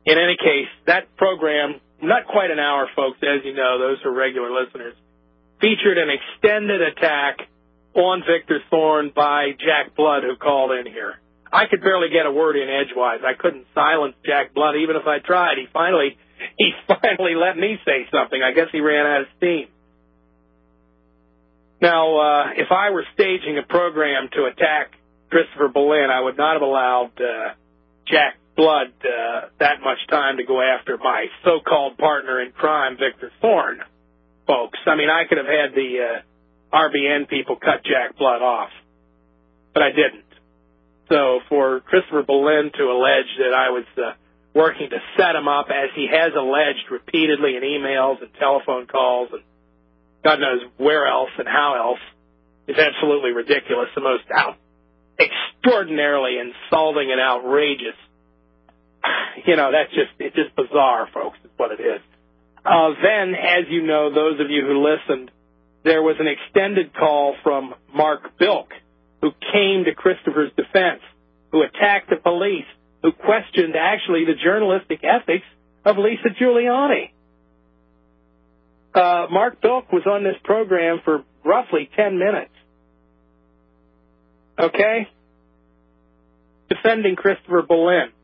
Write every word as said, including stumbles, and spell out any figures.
In any case, that program, not quite an hour, folks, as you know, those are regular listeners, featured an extended attack on Victor Thorne by Jack Blood, who called in here. I could barely get a word in edgewise. I couldn't silence Jack Blood even if I tried. He finally, he finally let me say something. I guess he ran out of steam. Now, uh, if I were staging a program to attack Christopher Boleyn, I would not have allowed uh, Jack Blood uh, that much time to go after my so-called partner in crime, Victor Thorne, folks. I mean, I could have had the uh, R B N people cut Jack Blood off, but I didn't. So for Christopher Boleyn to allege that I was uh, working to set him up, as he has alleged repeatedly in emails and telephone calls and God knows where else and how else, is absolutely ridiculous, the most out, extraordinarily insulting and outrageous. You know, that's just, it's just bizarre, folks, is what it is. Uh, then, as you know, those of you who listened, there was an extended call from Mark Bilk, who came to Christopher's defense, who attacked the police, who questioned, actually, the journalistic ethics of Lisa Giuliani. Uh, Mark Bilk was on this program for roughly ten minutes. Okay? Defending Christopher Boleyn.